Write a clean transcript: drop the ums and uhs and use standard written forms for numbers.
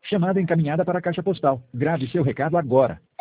Chamada encaminhada para a caixa postal. Grave seu recado agora.